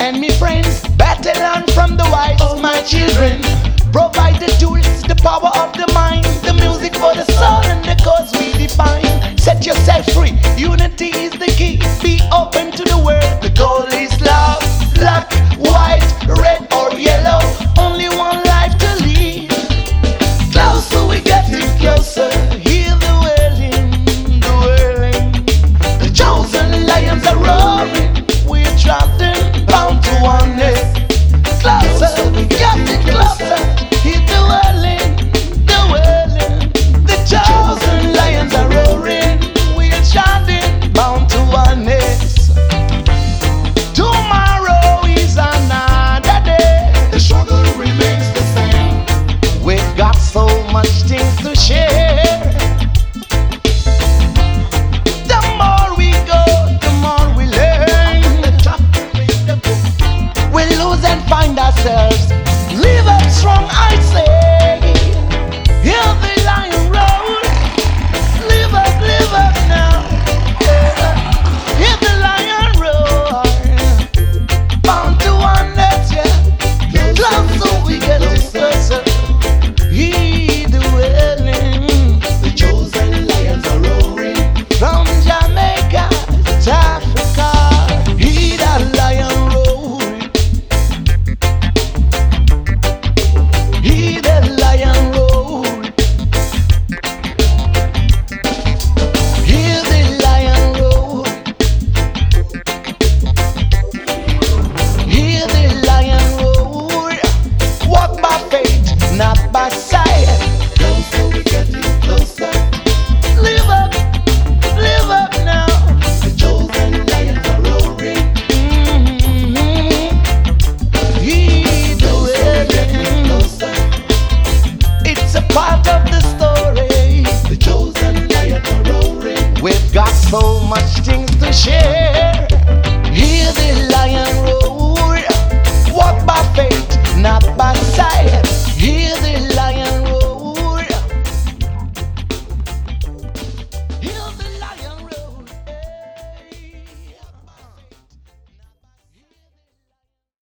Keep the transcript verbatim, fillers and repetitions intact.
and me friends. Better learn from the wise, oh my children. Provide the tools, the power of the mind, the music for the soul and the cause we define. Set yourself free, unity is the key. Be open to the world, the goal is love, luck,